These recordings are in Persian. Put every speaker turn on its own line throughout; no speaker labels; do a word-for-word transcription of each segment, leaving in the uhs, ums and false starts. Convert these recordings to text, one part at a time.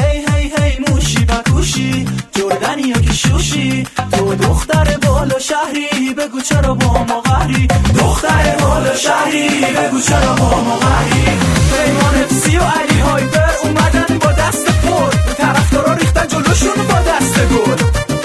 هی هی هی موشی پکوشی جردنی ها که شوشی تو دختر بالا شهری بگو چرا با ما قهری دختر بالا شهری بگو چرا با ما قهری پیمان افسی و علی هایپر اومدن با دست پر طرفدارا ریختن جلوشون با دست گل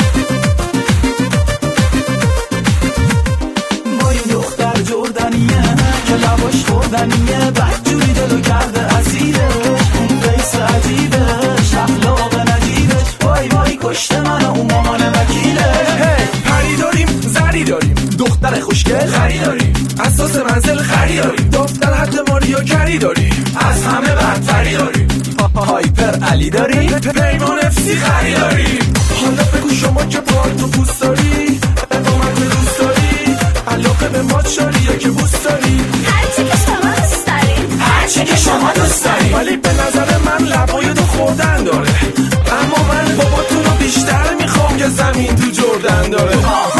با این دختر جردنیه که لباش خوردنیه بدجوری دلو کرده اسیرش اون قیس عجیبش اخلاق نجیبش وای وای کشته من اون مامان وکیله
پری داریم زری داریم دختر خوشگل خری داریم اساس منزل خری داریم دفتر حد ماریا کری داریم از همه بدتری داریم
هایپر علی داریم
پیمان افسی خری داریم حالا بگو شما که پارت و پوست داری اقامت دوست داری علاقه به ماچاری یا که بوست داری
هرچی که شما دوست داریم
هرچی که شما دوست داری ولی به نظر من لبای تو خوردن داره اما من باباتون رو بیشتر میخوام که زمین تو جردن داره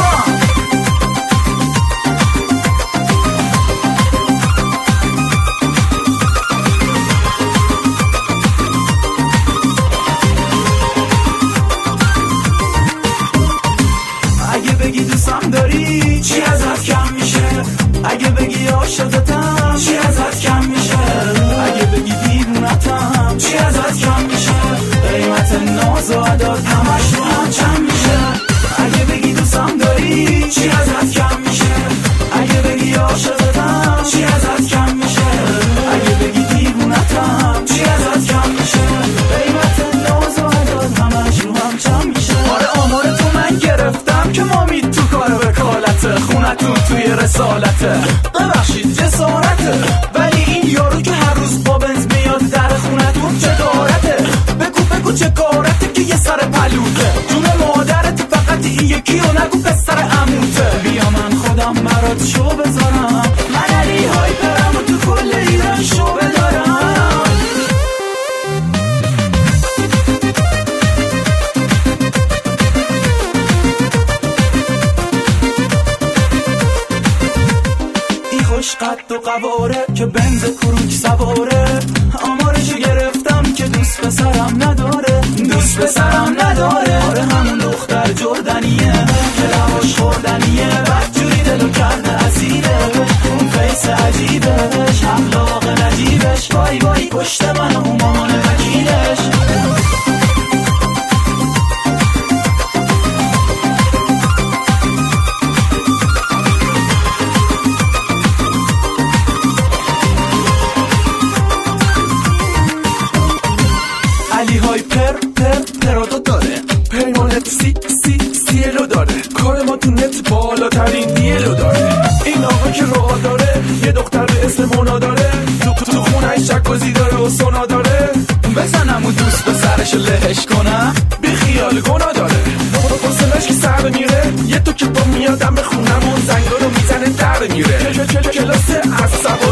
اگه بگی دوستم داری چی ازت کم میشه اگه بگی عاشقتم چی ازت کم میشه اگه بگی دیوونتم چی ازت کم میشه قیمت ناز و عداد همش رو هم چم میشه اگه بگی دوستم داری چی ازت کم میشه اگه بگی عاشقتم چی ازت کم میشه اگه بگی دیوونتم چی ازت کم میشه قیمت ناز و عداد همش رو هم چم میشه آره آمار تو من گرفتم که مامید تو کار وکالته خونتون توی رسالته ببخشید جسارته ولی این یارو که هر روز با بنز میاد در خونتون چه کارته بگو بگو چه کارته که یه سر پلوته جون مادرت فقط این یکی و نگو پسر عموته بیا من خودم برات شو بذارم من علی هایپرم و تو کل ایران شو بدارم خوش قد و قواره که بنز کروک سواره آمارشو گرفتم که دوست پسرم نداره دوست پسرم نداره آره همون دختر جردنیه که لباش خوردنیه بدجوری دلو کرده اسیره اون قیس عجیبش اخلاق نجیبش وای وای کشته من اون مامان وکیلش علی های پر پر پرادو داره
پیمانت سی سی سیلو داره کار ما تو نت بالاترین دیلو داره این آقا که راه داره یه دختر به اسم مونا داره تو تو خونه شکوزی داره و سونا داره
بزنم و دوست به سرش لهش کنم
بی خیال گنا داره حسنش که سر میره یه تو که با میادم به خونم و زنگا رو میزنه در میره کلاس عصب